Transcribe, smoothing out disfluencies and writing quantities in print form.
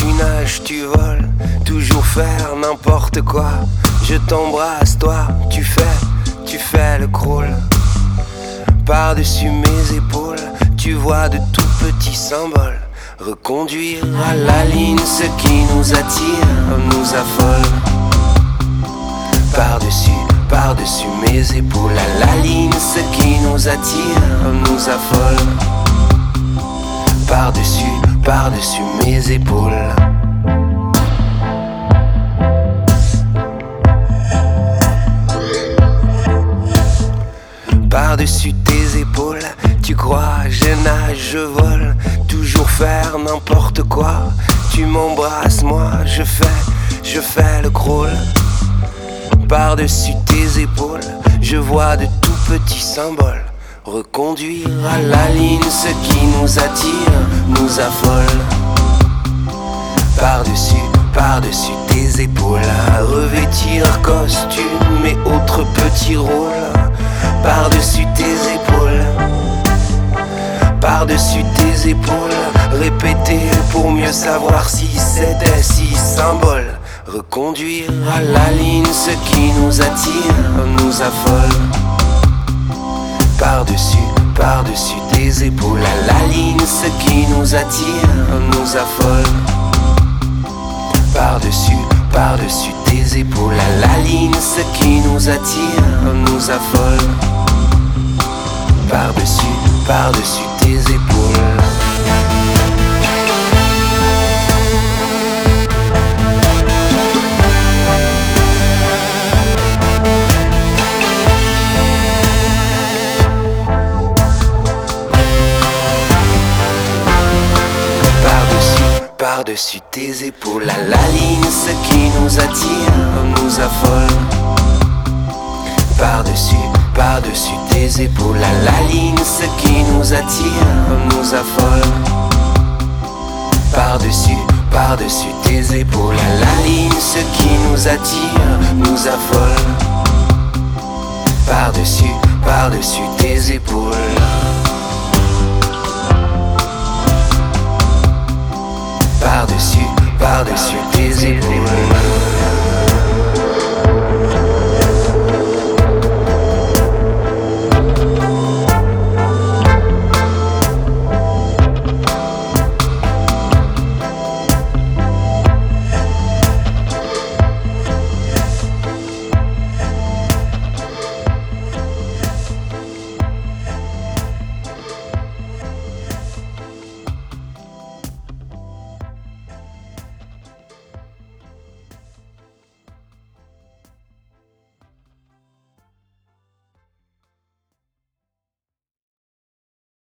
tu nages, tu voles, toujours faire n'importe quoi. Je t'embrasse, toi, tu fais le crawl. Par-dessus mes épaules, tu vois de tout petits symboles. Reconduire à la ligne ce qui nous attire, nous affole. Par-dessus mes épaules, à la ligne ce qui nous attire, nous affole. Par-dessus mes épaules. Par-dessus tes épaules, tu crois, je nage, je vole, toujours faire n'importe quoi. Tu m'embrasses, moi je fais le crawl. Par-dessus tes épaules, je vois de tout petits symboles. Reconduire à la ligne ce qui nous attire, nous affole. Par-dessus tes épaules, à revêtir costume et autres petits rôles. Par-dessus tes épaules, par-dessus tes épaules, répéter pour mieux savoir si c'était si symbole. Reconduire à la ligne ce qui nous attire, nous affole. Par-dessus tes épaules, à la ligne ce qui nous attire, nous affole. Par-dessus tes épaules, à la ligne ce qui nous attire, nous affole. Par-dessus tes épaules. Par-dessus tes épaules, à la ligne ce qui nous attire, nous affole. Par-dessus tes épaules, à la ligne ce qui nous attire, nous affole. Par-dessus tes épaules, à la ligne ce qui nous attire, nous affole. Par-dessus tes épaules. Par-dessus